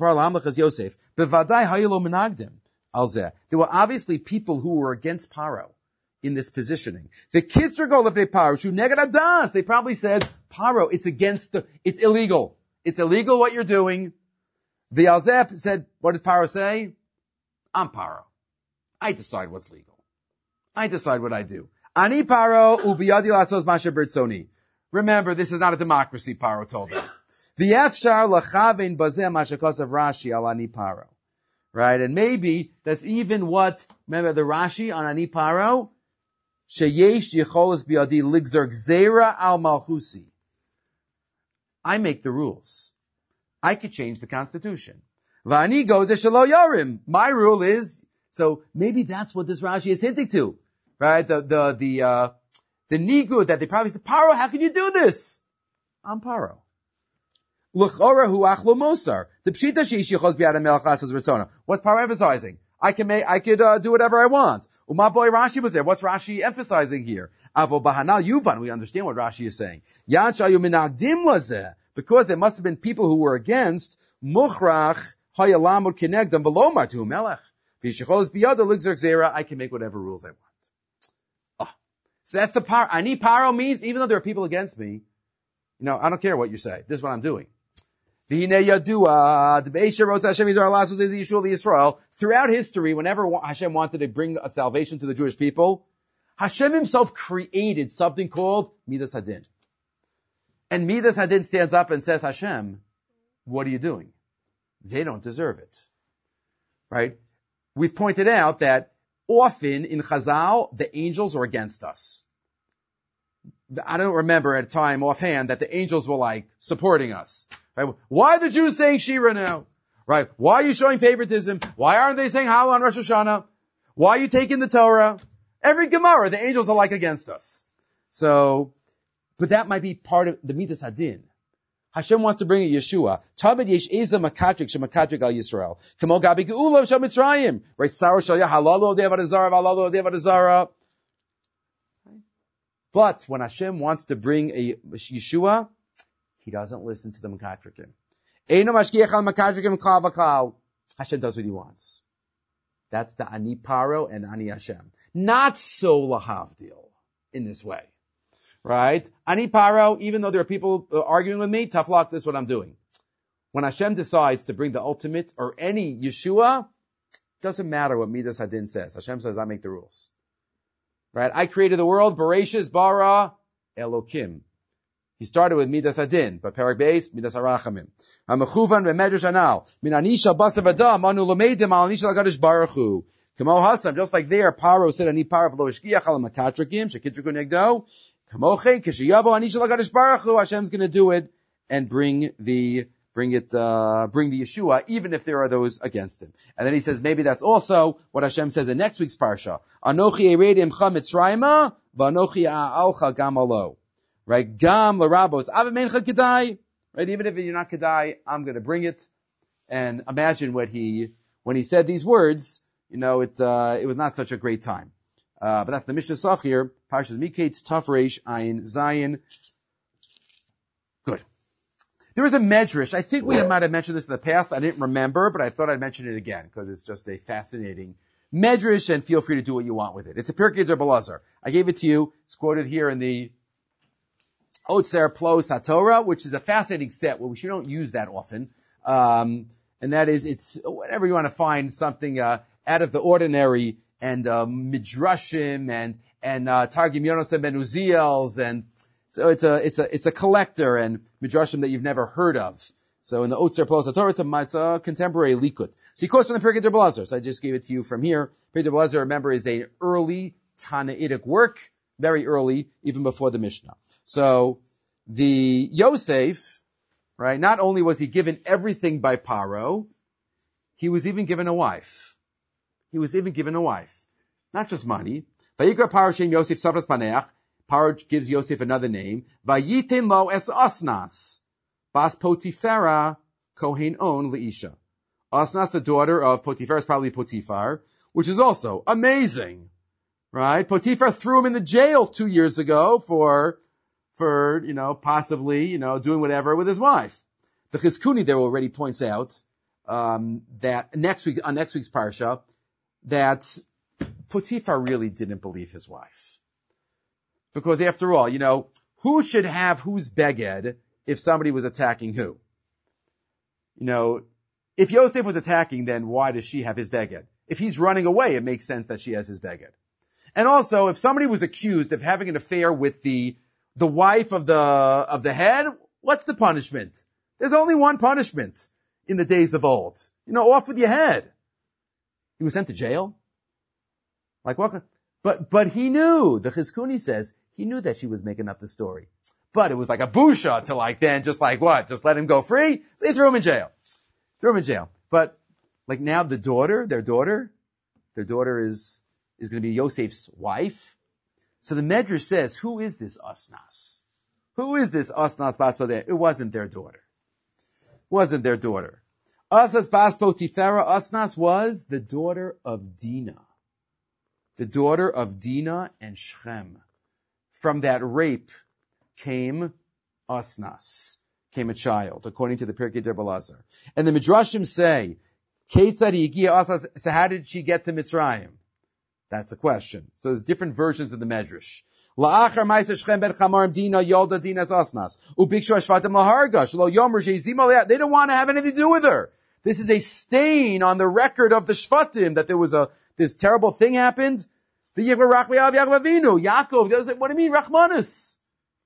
were obviously people who were against Paro in this positioning. The kids were going to Paro, shu neged hadas. They probably said, Paro, it's illegal. It's illegal what you're doing. The Alzep said, what does Paro say? I'm Paro. I decide what's legal. I decide what I do. Ani Paro ubiyadi lasos masha bertzoni. Remember, this is not a democracy, Paro told them. V'yafshar lachavein bazeh masha kosav Rashi al ani Paro. Right? And maybe that's even what, remember the Rashi on ani Paro? Sheyesh yicholas biyadi ligzar gzeira al malchusi. I make the rules. I could change the Constitution. Vani goes shelo yarim. My rule is, so maybe that's what this Rashi is hinting to. Right? The nigu that they probably said, Paro, how can you do this? I'm Paro. L'chora hu achlo mosar. The pshita sheish yichos biyad melech lasas ritzona. What's Paro emphasizing? I could do whatever I want. Uma boy Rashi was there. What's Rashi emphasizing here? Avo bahanal yuvan. We understand what Rashi is saying. Yan shayu minagdim lazeh. Because there must have been people who were against Mukhrach Hayalamud Kinegdam Velomar to Melech. Vishicholis Biyada Ligzar Gzera, I can make whatever rules I want. Oh. So that's the Paro. Ani Paro means, even though there are people against me, I don't care what you say. This is what I'm doing. Throughout history, whenever Hashem wanted to bring a salvation to the Jewish people, Hashem himself created something called Midas Hadin. And Midas Hadin stands up and says, Hashem, what are you doing? They don't deserve it. Right? We've pointed out that often in Chazal, the angels are against us. I don't remember at a time offhand that the angels were like supporting us. Right? Why are the Jews saying Shira now? Right? Why are you showing favoritism? Why aren't they saying Hallel on Rosh Hashanah? Why are you taking the Torah? Every Gemara, the angels are like against us. So, but that might be part of the Midas Hadin. Hashem wants to bring a Yeshua. Tabed yesh eza makatrik shemakatrik al Yisrael. Kamo gabi geula shel Mitzrayim. Right? Sarah shal halalu devad halalu devad. But when Hashem wants to bring a Yeshua, He doesn't listen to the makatrikim. Eino mashgiach al makatrikim klal v'klal. Hashem does what He wants. That's the Ani Paro and Ani Hashem. Not so lahavdil in this way. Right? Ani Paro, even though there are people arguing with me, tough luck, this is what I'm doing. When Hashem decides to bring the ultimate or any Yeshua, doesn't matter what Midas Hadin says. Hashem says, I make the rules. Right? I created the world, Bereshis bara Elokim. He started with Midas Hadin, but Perek Beis, Midas Harachamim. HaMechuvan beMedrash Anal. Min Anisha Basav Adam, Anu Lomedim al Anisha L'Kadosh Baruch Hu. Kamo Hasam, just like there, Paro said, Ani Paro v'lo Eshkiach al Makatrikim, Shekitriku Negdo. Kamoche, Kishiyavo Anisha L'Kadosh Baruch Hu, Hashem's gonna do it and bring the Yeshua, even if there are those against him. And then he says, maybe that's also what Hashem says in next week's parsha. Anochi ereid imcha Mitzrayma, v'anochi a'alcha gam alo. Right? Gam l'rabos, avamencha kedai. Right? Even if you're not kedai, I'm gonna bring it. And imagine when he said these words, it was not such a great time. But that's the Mishnah Sach here. Parshas Miketz, Taf Reish, Ayin, Zayin. Good. There is a medrash. I think we might have mentioned this in the past. I didn't remember, but I thought I'd mention it again because it's just a fascinating medrash, and feel free to do what you want with it. It's a Pirkei D'Rabelazar. I gave it to you. It's quoted here in the Otzer Plos HaTorah, which is a fascinating set where we don't use that often. And that is, it's whenever you want to find something out of the ordinary, and midrashim and Targum Yonoseh ben Uziel's, and so it's a collector and midrashim that you've never heard of. So in the Otzer Plos HaTorah, it's a contemporary likut. So he quotes from the Pirkei D'Rabelazar. So I just gave it to you from here. Pirkei D'Rabelazar, remember, is an early Tanaitic work, very early, even before the Mishnah. So the Yosef, right? Not only was he given everything by Paro, he was even given a wife. Not just money. Vayikra Paro Shem Yosef Safras Paneach. Paro gives Yosef another name. Vayitin lo es Asnas. Bas Potifera Kohen on Leisha. Asnas, the daughter of Potiphar, is probably Potiphar, which is also amazing. Right? Potiphar threw him in the jail 2 years ago for possibly, doing whatever with his wife. The Chizkuni there already points out, that on next week's parsha, that Potiphar really didn't believe his wife. Because after all, who should have whose beged if somebody was attacking who? If Yosef was attacking, then why does she have his beged? If he's running away, it makes sense that she has his beged. And also, if somebody was accused of having an affair with the wife of the head, what's the punishment? There's only one punishment in the days of old. Off with your head. He was sent to jail? Like what? But he knew, the Chizkuni says, he knew that she was making up the story. But it was like a busha to just let him go free? So he threw him in jail. But now their daughter is going to be Yosef's wife. So the Medrash says, who is this Asnas? Who is this Asnas Bas Potifera? It wasn't their daughter. Asnas Bas Potifera, Asnas was the daughter of Dinah. The daughter of Dinah and Shechem. From that rape came Asnas, came a child, according to the Pirkei D'Rabelazar. And the Midrashim say, Keitzad Yigia Asnas, so how did she get to Mitzrayim? That's a question. So there's different versions of the Medrash. La'achar ma'aser Shechem ben Chamarim Dina yolda Dina's Asnas. Ubikshu hashvatim laharga. Shelo yomer sheizim aliyah. They don't want to have anything to do with her. This is a stain on the record of the Shvatim that there was this terrible thing happened. The Yaakov Avinu. What do you mean, Rachmanis?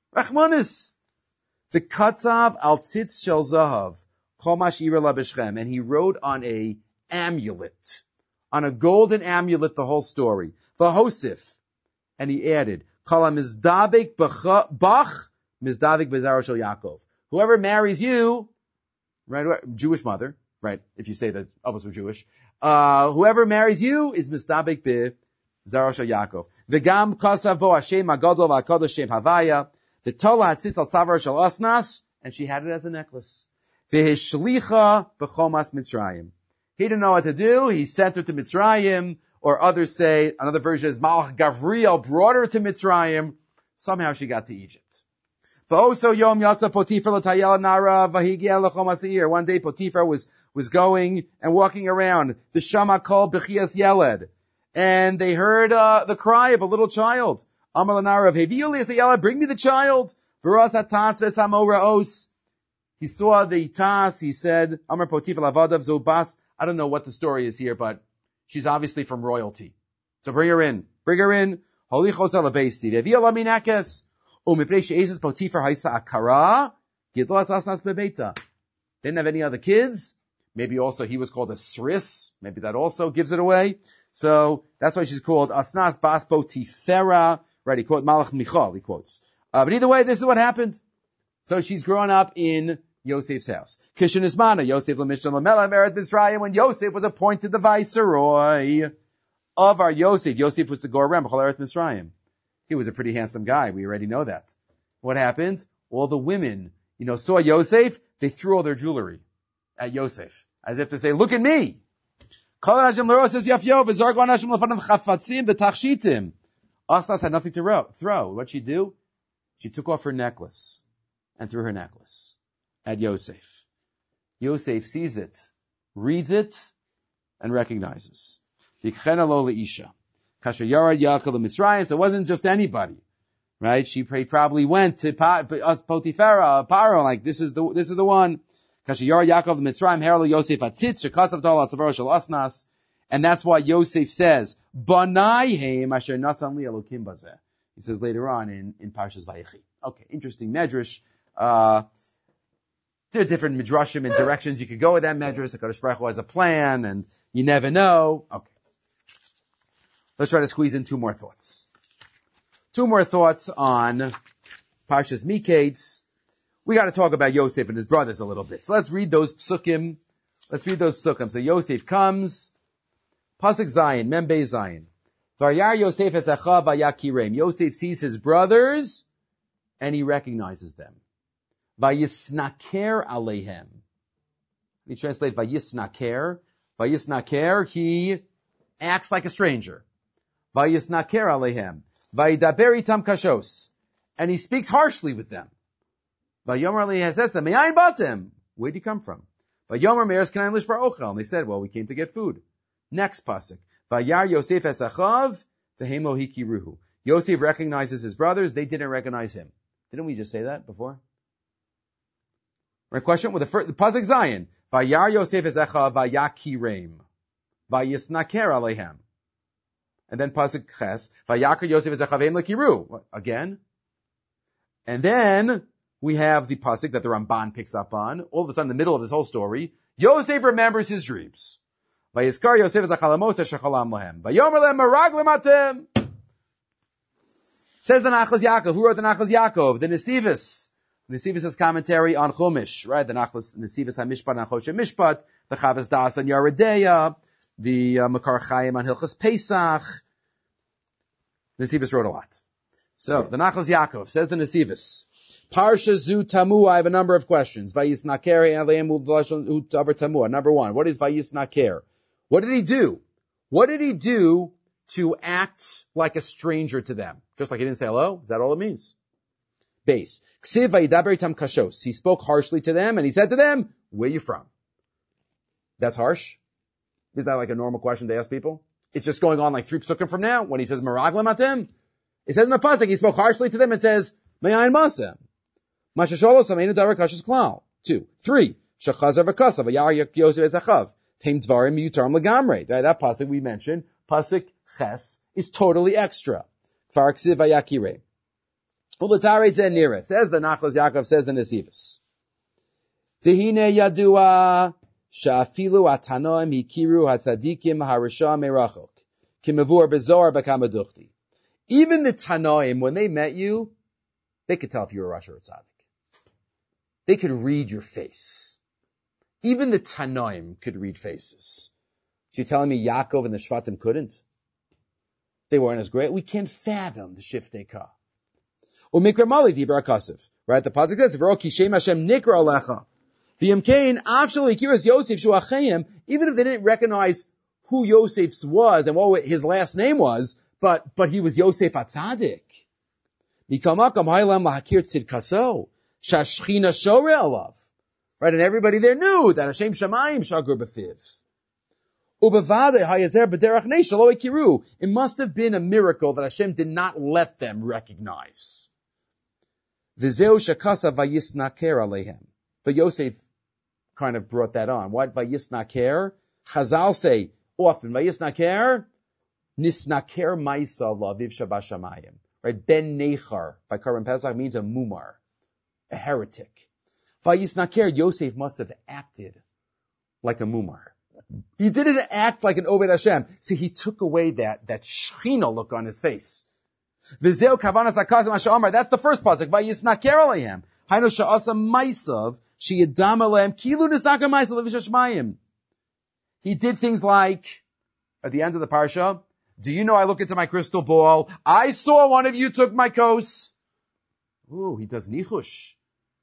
The Katzav al tzitz shel zahav. Kol mash'ira la b'Shechem. And he wrote on a amulet on a golden amulet the whole story. V'hosif. And he added, Kala mizdabek bach, mizdabek bezaro shel Yaakov. Whoever marries you, right, Jewish mother, right, if you say that of us were Jewish, whoever marries you is mizdabek bezaro shel Yaakov. V'gam kasav bo Hashem agadol v'akadosh Shem Havaya. The Tola hatzis al tzavar shel asnas, and she had it as a necklace. V'hishlicha b'chomas Mitzrayim. He didn't know what to do. He sent her to Mitzrayim, or others say, another version is Malach Gavriel brought her to Mitzrayim. Somehow she got to Egypt. One day Potiphar was going and walking around. The Shama called Bechias Yeled. And they heard the cry of a little child. Amar Lanara, bring me the child. He saw the tas, he said, Amar Potiphar Lavadav Zobas. I don't know what the story is here, but she's obviously from royalty. So bring her in. Holichos alabeisi. Ve'vi alaminakes. U'mipnei she'ezes Potiphar haisa akara. Gidlas asnas bebeita. Didn't have any other kids. Maybe also he was called a sris. Maybe that also gives it away. So that's why she's called Asnas Bas Potifera. Right, he quotes Malach Michal, he quotes. But either way, this is what happened. So she's grown up in Yosef's house. Kishin Ismana, Yosef Lamishna Lamela Mered Mitzrayim, when Yosef was appointed the viceroy of our Yosef. Yosef was to go around B'chol Eretz Mitzrayim. He was a pretty handsome guy. We already know that. What happened? All the women, saw Yosef, they threw all their jewelry at Yosef. As if to say, look at me. Asnas had nothing to throw. What'd she do? She took off her necklace and threw her necklace at Yosef. Yosef sees it, reads it, and recognizes. So it wasn't just anybody, right? She probably went to Potiphar, Paro, like this is the one. And that's why Yosef says, he says later on in Parshas Vayechi. Okay, interesting medrash. There are different midrashim and directions you could go with that medrash. HaKadosh Baruch Hu has a plan, and you never know. Okay. Let's try to squeeze in two more thoughts. Two more thoughts on Parshas Miketz. We got to talk about Yosef and his brothers a little bit. So let's read those psukim. So Yosef comes. Pasuk Zayin, Membe Zayin. Vayar Yosef es achav vayakirem. Yosef sees his brothers, and he recognizes them. Vayisnaker aleihem. We translate vayisnaker. Vayisnaker, he acts like a stranger. Vayisnaker aleihem. Vayidaber itam kashos. And he speaks harshly with them. Vayomer aleihem says to them, Me'ayin batem. Where'd you come from? Vayomer me'eres kanayim lishbar ochel. And they said, well, we came to get food. Next pasuk. Vayar Yosef es achav v'hem lo hikiruhu. Yosef recognizes his brothers. They didn't recognize him. Didn't we just say that before? Right, question with the pasuk Zayin. Vayar Yosef es achav vayakirem. Vayisnaker aleihem. And then pasuk Ches. Vayakir Yosef es achav v'hem lo hikiruhu. Again. And then we have the pasuk that the Ramban picks up on. All of a sudden, in the middle of this whole story, Yosef remembers his dreams. Vayiskar Yosef z'chalamos shechalam lahem. Vayomer lehem meraglim atem. Says the Nachlas Yaakov. Who wrote the Nachlas Yaakov? The Nesivos. Nesivos' commentary on Chumash, right? The Nachlas Nesivos HaMishpat on Choshe Mishpat. The Chavas Das on Yaredeya. The Makar Chaim on Hilchas Pesach. Nesivos wrote a lot. So the Nachlas Yaakov says the Nesivos. Parsha Zu Tamu, I have a number of questions. Vayisnaker aleim u'b'lashon u'taver Tamu. Number one, what is Vayisnaker? What did he do? What did he do to act like a stranger to them? Just like he didn't say hello? Is that all it means? Base. Ksiv vayidaber itam kashos. He spoke harshly to them and he said to them, where are you from? That's harsh? Is that like a normal question to ask people? It's just going on like 3 psukim from now when he says meraglim atem. It says in the pasuk, he spoke harshly to them and says, me'ayin masem. Mashasholos ameinu davar kashos klal. 2. 3. Shachazar v'kasav v'yar Yosef es achav. Teim dvarim yutarm legamre. That pasuk we mentioned, pasuk Ches, is totally extra. Kfar ksiv vayakireh. Ulatare zenira. Says the Nachlas Yaakov, says the Nesivos. Tehine yadua Sha'afilu atanoim hikiru hatzadikim harisha merachok. Kimavur bezor bakamaduchti. Even the Tanoim, when they met you, they could tell if you were a Rasha or a Tzaddik. They could read your face. Even the Tanoim could read faces. So you're telling me Yaakov and the Shvatim couldn't? They weren't as great. We can't fathom the Shiftei Ka. Umikra Mali Dibra Kasif. Right? The pasuk says, "V'ro ki Shem Hashem nikra alecha." V'yamkein avshal ikiras Yosef shu achayim. Even if they didn't recognize who Yosef's was and what his last name was, but he was Yosef HaTzadik. Mikamakam ha'elam lahakir tzidkaso. Shashchina shore alav. Right? And everybody there knew that Hashem Shamayim shagur b'fiv. Ubevade hayazer b'derach nei shelo ikiru. It must have been a miracle that Hashem did not let them recognize. V'zeu shakasa vayisnaker alehem. But Yosef kind of brought that on. What vayisnaker? Chazal say often vayisnaker. Nisnaker Maisa Laviv Shabashamayim. Right? Ben Nechar by Karban Pesach means a mumar, a heretic. Vayisnaker, Yosef must have acted like a mumar. He didn't act like an Oved Hashem. So he took away that Shechina look on his face. V'zeu kavanas hakazim asher amar. That's the first pasuk. Vayisnaker alehem. Hainu sha'asa maisav sheyadam alehem kilu nisnaker Maisa Laviv Shashmayim. He did things like, at the end of the parsha, do you know I look into my crystal ball? I saw one of you took my kos. Ooh, he does nichush.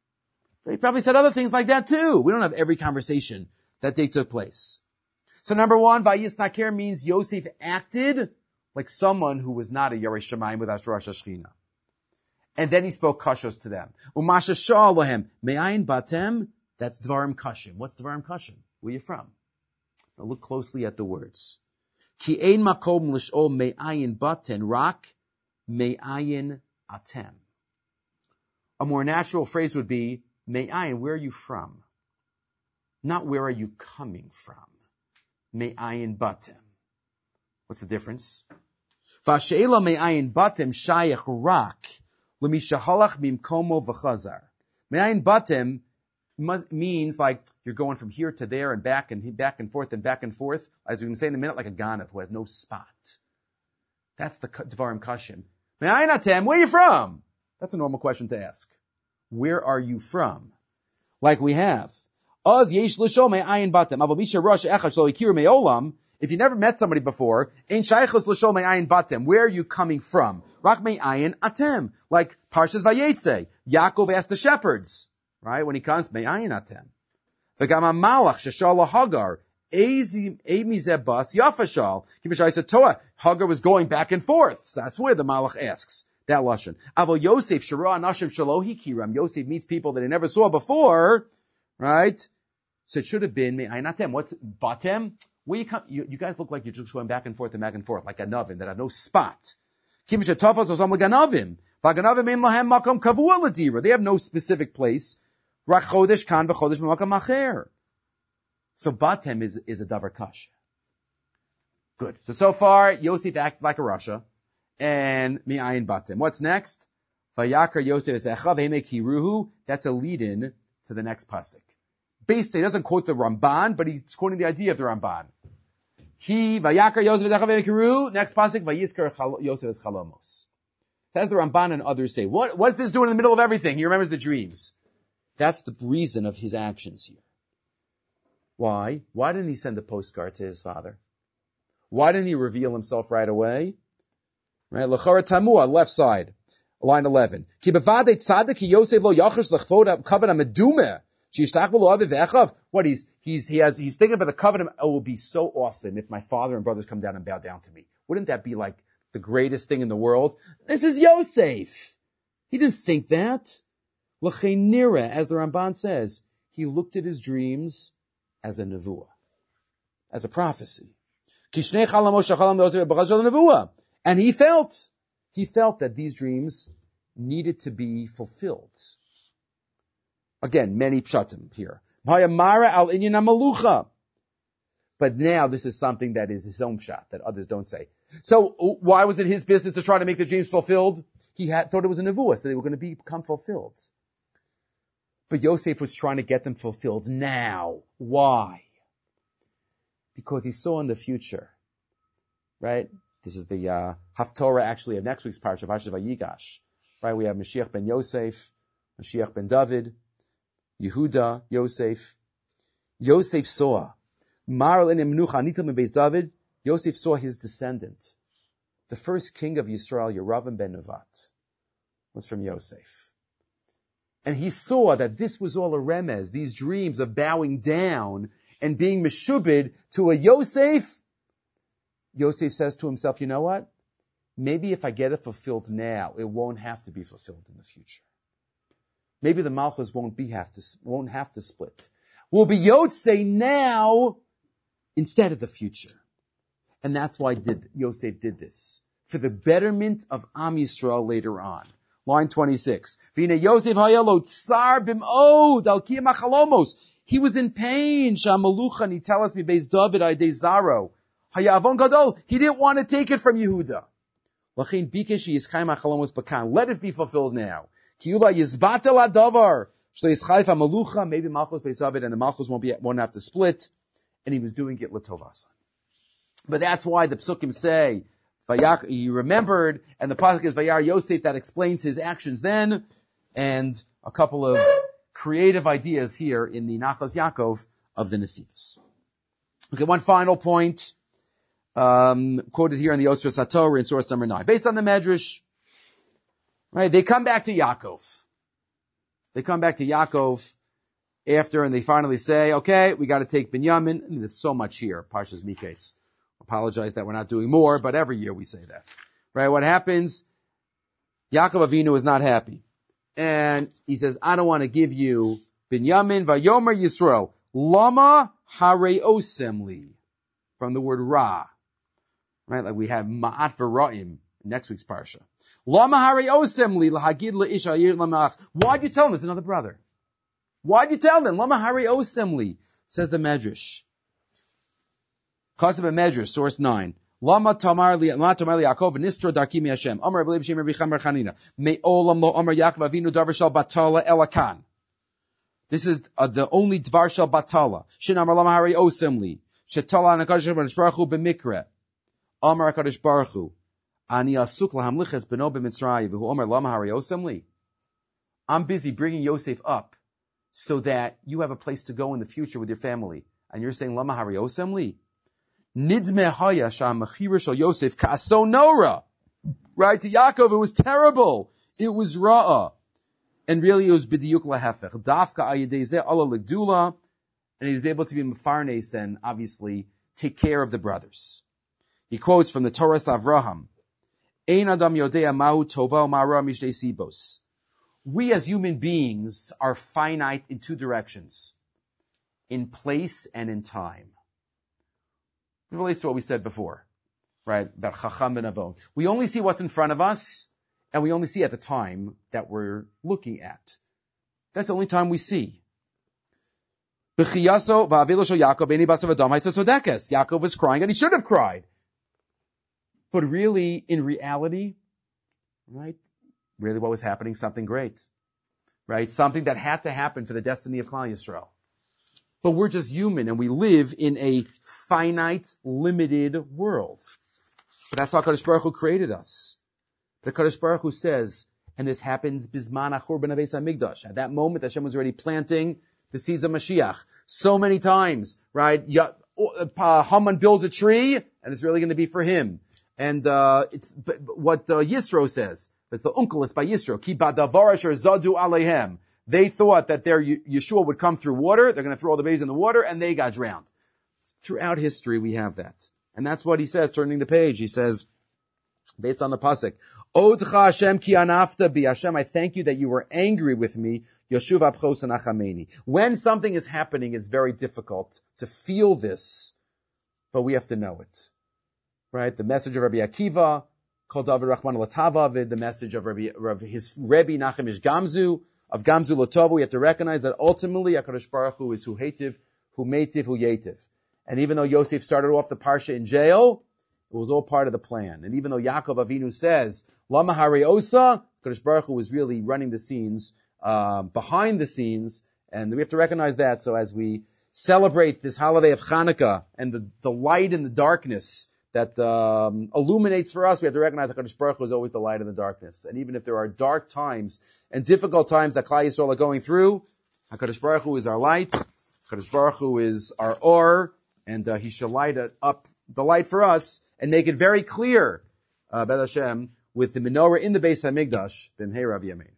He probably said other things like that too. We don't have every conversation that they took place. So number one, Vayisnaker means Yosef acted like someone who was not a Yerei Shamayim with Rosh Hashchina. And then he spoke kashos to them. Umasha sha'alahem, me'ayin batem, that's Dvarim Kashim. What's Dvarim Kashim? Where are you from? Now look closely at the words. Ki ein makom l'sh'ol me'ayin baten rak me'ayin atem. A more natural phrase would be, me'ayin, where are you from? Not where are you coming from. Me'ayin batem. What's the difference? V'ashe'ela me'ayin batem shayach rak l'mishahalach mimkomo v'chazar. Me'ayin batem means like you're going from here to there and back and forth, as we can say in a minute, like a ganav who has no spot. That's the Dvarim Kashim. Me'ayin atem, where are you from? That's a normal question to ask. Where are you from? Like we have. If you never met somebody before, where are you coming from? Like Parshas Vayetze, Yaakov asked the shepherds, right? When he comes, me'ayin atem. V'gam malach sheshala Hagar, emizebas yafashal. Hagar was going back and forth. So that's where the malach asks that lashon. Avo Yosef shara anashim shelo hikiram. Yosef meets people that he never saw before, right? So it should have been me'ayin atem. What's batem? Where you come? You guys look like you're just going back and forth, like a novin that have no spot. They have no specific place. So batem is a davar kasha. Good. So far, Yosef acts like a Rasha, and mi'ayin batem. What's next? Vayakar Yosef esachav hemek hiruhu. That's a lead-in to the next pasuk. Basically, he doesn't quote the Ramban, but he's quoting the idea of the Ramban. Vayakar Yosef esachav hemek hiruhu. Next pasuk, vayiskar Yosef es chalomos. As the Ramban and others say, what's this doing in the middle of everything? He remembers the dreams. That's the reason of his actions here. Why? Why didn't he send a postcard to his father? Why didn't he reveal himself right away? Right? L'chara tamua, left side, line 11. Ki bevadei tzadik ki Yosef lo yachish l'chvod kavod ha'medume. Sheishtach v'lo aviv v'echav. What he's thinking about the covenant. Oh, it would be so awesome if my father and brothers come down and bow down to me. Wouldn't that be like the greatest thing in the world? This is Yosef. He didn't think that. L'chein nira, as the Ramban says, he looked at his dreams as a nevuah, as a prophecy. And he felt that these dreams needed to be fulfilled. Again, many pshatim here. But now this is something that is his own pshat, that others don't say. So why was it his business to try to make the dreams fulfilled? He thought it was a nevuah, so they were going to become fulfilled. But Yosef was trying to get them fulfilled now. Why? Because he saw in the future, right? This is the Haftorah actually of next week's parsha, Parshat Vayigash, right? We have Mashiach ben Yosef, Mashiach ben David, Yehuda, Yosef. Yosef saw, David, Yosef saw his descendant. The first king of Yisrael, Yeravam ben Nevat, was from Yosef. And he saw that this was all a remez, these dreams of bowing down and being meshubed to a Yosef. Yosef says to himself, you know what? Maybe if I get it fulfilled now, it won't have to be fulfilled in the future. Maybe the Malchus won't have to split. We'll be Yotzei now instead of the future. And that's why Yosef did this. For the betterment of Am Yisrael later on. Line 26. V'ine Yosef hayalo tsar bim'od al kiyam hachalomos. He was in pain. Shamalucha nitelas mi beis David ayidei zaro. Hayavon gadol. He didn't want to take it from Yehuda. Lachin bikesh yiskayim hachalomos bakan. Let it be fulfilled now. Kiyula yizbatel adavar. Shlo yischayif hamalucha. Maybe Malchus beis David and the Malchus won't have to split. And he was doing it l'tovasa. But that's why the psukim say, he remembered, and the pasuk is Vayar Yosef, that explains his actions then, and a couple of creative ideas here in the Nachlas Yaakov of the Nesivos. Okay, one final point, quoted here in the Osra Satorah in source number 9. Based on the Medrash, right, they come back to Yaakov. After, and they finally say, okay, we gotta take Binyamin. I mean, there's so much here, Parshas Miketz. Apologize that we're not doing more, but every year we say that. Right? What happens? Yaakov Avinu is not happy. And he says, I don't want to give you Binyamin, Vayomer Yisrael, Lama Hareosemli, from the word Ra. Right? Like we have Ma'at V'Ra'im, next week's Parsha. Lama Hareosemli, Lahagid Le'ish Ayir Lamach. Why'd you tell him it's another brother? Why'd you tell them? Lama Hareosemli, says the Medrash. Kasav Medrash, source 9. Lama tamar li Yaakov nistro darki mi Hashem. Amar Rabbi Shem Rabbi Chamar Chanina. Me olam lo Amar Yaakov Avinu davar shel batala elakan. This is the only dvar shel batala. Shin Amar Lama Hari Osemli. Shetala Nakadosh Baruch Hu b'mikra. Amar Hakadosh Baruch Hu. Ani asuk lahamliches beno b'Mitzrayim. V'hu Amar Lama Hari Osemli. I'm busy bringing Yosef up so that you have a place to go in the future with your family. And you're saying Lama Hari Osemli? Nidme haya sha'amachira shel Yosef ka'aso nora. Right? To Yaakov, it was terrible. It was ra'ah. And really, it was b'diyuk lahefech. Dafka ayidei zeh ala legdula. And he was able to be mefarnes and obviously take care of the brothers. He quotes from the Torah Avraham. Ein adam yodea mahu tova u'mara mishdei sibos. We as human beings are finite in two directions. In place and in time. It relates to what we said before, right? About Chacham ben Avon. We only see what's in front of us, and we only see at the time that we're looking at. That's the only time we see. Yaakov was crying, and he should have cried. But really, in reality, right? Really what was happening? Something great. Right? Something that had to happen for the destiny of Klal Yisrael. But we're just human, and we live in a finite, limited world. But that's how HaKadosh Baruch Hu created us. But HaKadosh Baruch Hu says, and this happens Bizman HaChurban Beis HaMikdash. At that moment, Hashem was already planting the seeds of Mashiach. So many times, right? Haman builds a tree, and it's really going to be for him. And it's what Yisro says. It's the unkelis by Yisro. Ki badavar asher zadu aleihem. They thought that their Yeshua would come through water. They're going to throw all the babies in the water, and they got drowned. Throughout history, we have that. And that's what he says, turning the page. He says, based on the pasuk, Odcha Hashem ki anafta bi. Hashem, I thank you that you were angry with me. Yoshuv apchos anachameni. When something is happening, it's very difficult to feel this, but we have to know it. Right? The message of Rabbi Akiva, called David Rachman Latavavid, the message of his Rebbe Nachem Ish Gamzu, of Gamzu Lotovo, we have to recognize that ultimately HaKadosh Baruch Hu is Hu Heitiv, Hu Meitiv, Hu Yetiv. And even though Yosef started off the Parsha in jail, it was all part of the plan. And even though Yaakov Avinu says, Lama Hareosa, HaKadosh Baruch Hu was really running the scenes, behind the scenes, and we have to recognize that. So as we celebrate this holiday of Hanukkah and the light in the darkness that illuminates for us, we have to recognize that HaKadosh Baruch Hu is always the light in the darkness. And even if there are dark times and difficult times that Klal Yisrael are going through, HaKadosh Baruch Hu is our light, HaKadosh Baruch Hu is our or, and He shall light up the light for us and make it very clear, B'ez Hashem, with the menorah in the Beis HaMikdash, B'mhei Rav Yamein.